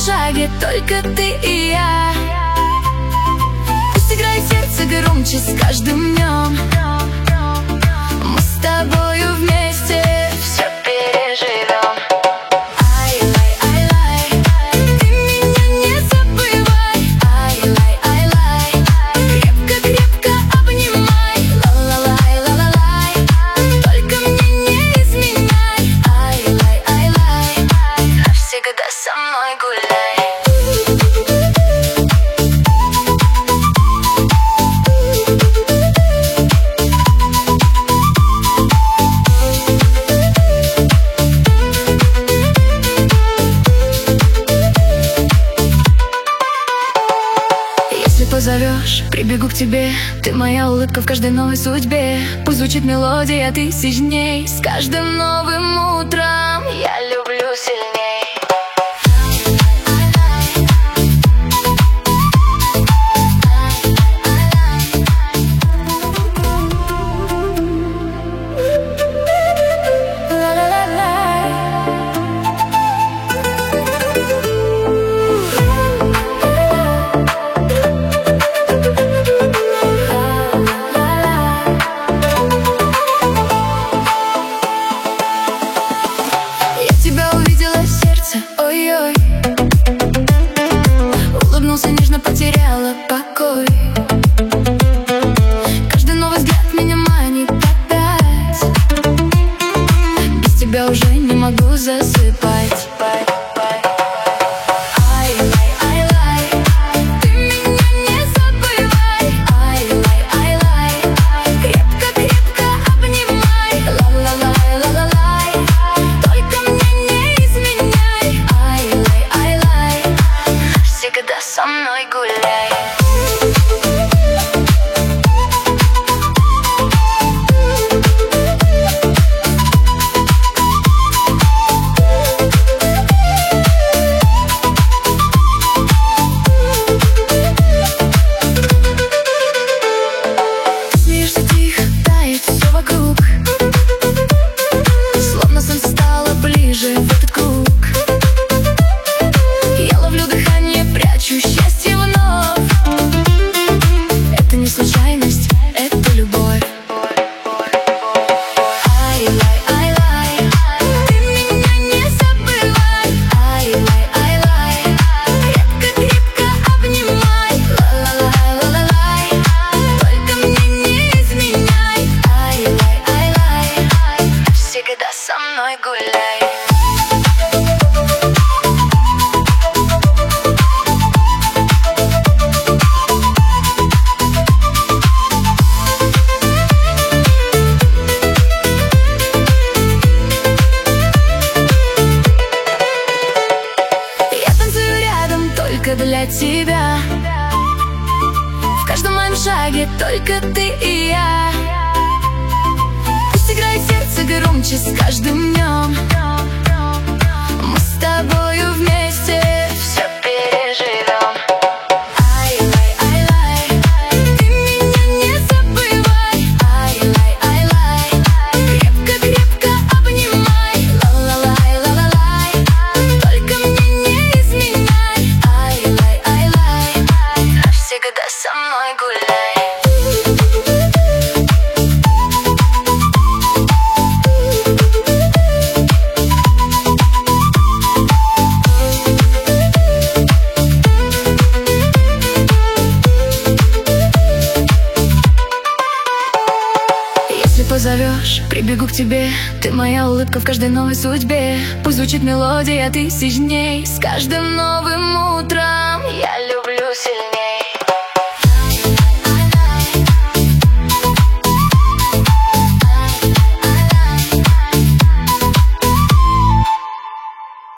шаге только ты и я. Пусть играет сердце громче с каждым днем. Мы с тобою вместе все переживем. Ай-лай, ты меня не забывай. Ай-лай, крепко-крепко обнимай. Ла-ла-лай, ла-ла-лай, только мне не изменяй. Ай-лай, навсегда со мной гуляй. Позовешь, прибегу к тебе. Ты моя улыбка в каждой новой судьбе. Пусть звучит мелодия тысяч дней. С каждым новым утром я люблю сильней. Ой-ой, улыбнулся нежно, потеряла покой. Каждый новый взгляд меня манит опять. Без тебя уже не могу засыпать. Со мной гуляй. Смеешься тихо, тает все вокруг. Словно солнце стало ближе в этот круг. Я ловлю дыхание, прячу счастье вновь. Это не случайность, это любовь. Ай-лай, ты меня не забывай. Ай-лай, крепко-крепко обнимай. Ла-ла-лай, только мне не изменяй. Ай-лай, всегда со мной гуляй. Для тебя в каждом моем шаге только ты и я. Пусть играет сердце громче с каждым днем. Мы с тобою вместе все переживем. Ай-лай, ты меня не забывай. Ай-лай, крепко-крепко обнимай. Ла-ла-лай, только мне не изменяй. Навсегда со мной гуляй. Если позовешь, прибегу к тебе. Ты моя улыбка в каждой новой судьбе. Пусть звучит мелодия тысяч дней. С каждым новым утром я